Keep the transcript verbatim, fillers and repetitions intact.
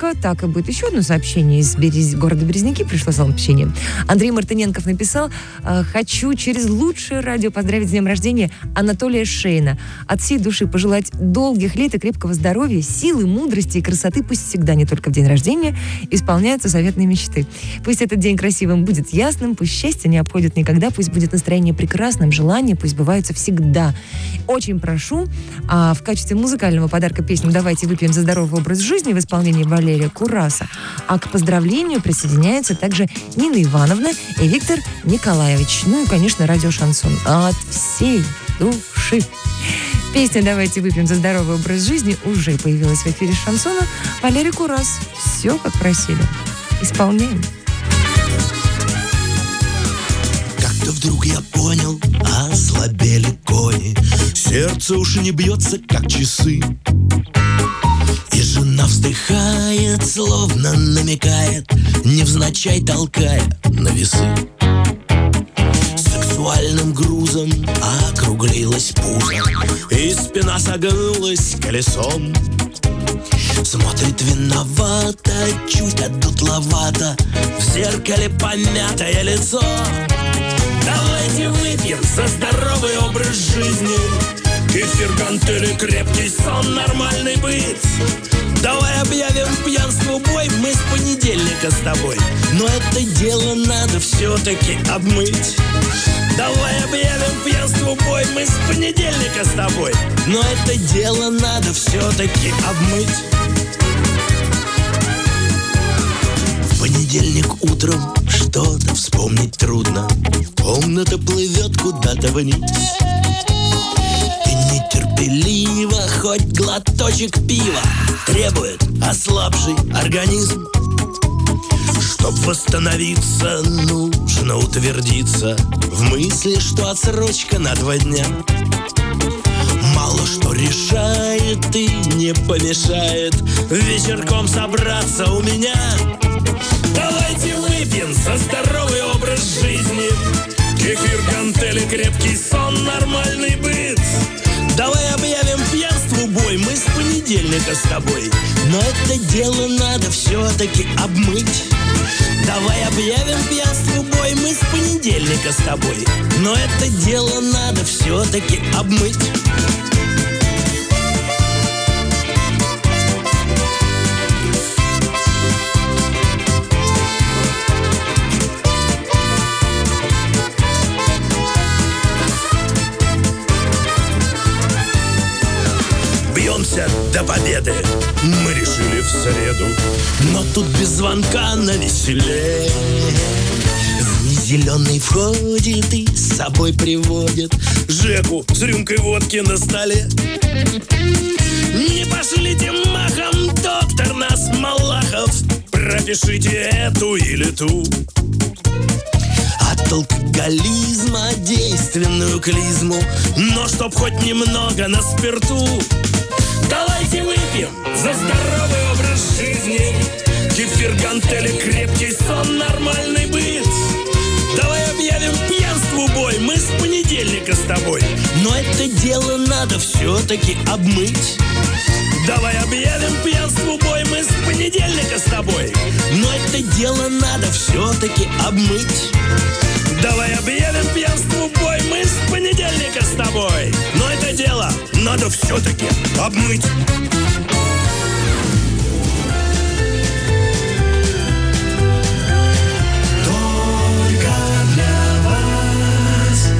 Леночка. Так и будет. Еще одно сообщение из Берез... города Березники пришло сообщение. Андрей Мартыненков написал: «Хочу через лучшее радио поздравить с днем рождения Анатолия Шейна. От всей души пожелать долгих лет и крепкого здоровья, силы, мудрости и красоты. Пусть всегда, не только в день рождения, исполняются заветные мечты. Пусть этот день красивым будет ясным, пусть счастье не обходит никогда, пусть будет настроение прекрасным, желания пусть сбываются всегда. Очень прошу а, в качестве музыкального подарка песню «Давайте выпьем за здоровый образ жизни» в исполнении Валерия Кураса. А к поздравлению присоединяются также Нина Ивановна и Виктор Николаевич. Ну и, конечно, радио «Шансон». От всей души. Песня «Давайте выпьем за здоровый образ жизни» уже появилась в эфире «Шансона». Валерий Курас. Все, как просили. Исполняем. Как-то вдруг я понял, ослабели кони. Сердце уж не бьется, как часы. И жена вздыхает, словно намекает, невзначай толкая на весы. Сексуальным грузом округлилась пузо, и спина согнулась колесом. Смотрит виновато, чуть одутловато, в зеркале помятое лицо. Давайте выпьем за здоровый образ жизни, кефир, гантели, крепкий сон, нормальный быт. Давай объявим пьянству бой, мы с понедельника с тобой, но это дело надо все-таки обмыть. Давай объявим пьянству бой, мы с понедельника с тобой, но это дело надо все-таки обмыть. В понедельник утром что-то вспомнить трудно, комната плывет куда-то вниз. И нетерпеливо хоть глоточек пива требует ослабший организм. Чтоб восстановиться, нужно утвердиться в мысли, что отсрочка на два дня мало что решает и не помешает вечерком собраться у меня. Давайте выпьем за здоровый образ жизни, кефир, гантели, крепкий сон, нормальный быт. Давай объявим пьянству бой, мы с понедельника с тобой, но это дело надо все-таки обмыть. Давай объявим пьянству бой, мы с понедельника с тобой, но это дело надо все-таки обмыть. До победы мы решили в среду, но тут без звонка навеселее. Зеленый входит и с собой приводит Жеку с рюмкой водки на столе. Не пошлите махом, доктор нас Малахов, пропишите эту или ту. От алкоголизма действенную клизму, но чтоб хоть немного на спирту. Давайте выпьем за здоровый образ жизни, кефир, гантели, крепкий сон, нормальный быт. Давай объявим пьянству бой, мы с понедельника с тобой, но это дело надо все-таки обмыть. Давай объявим пьянству бой, мы с понедельника с тобой, но это дело надо все-таки обмыть. Давай объявим пьянству бой, мы с понедельника с тобой, но это дело надо все-таки обмыть.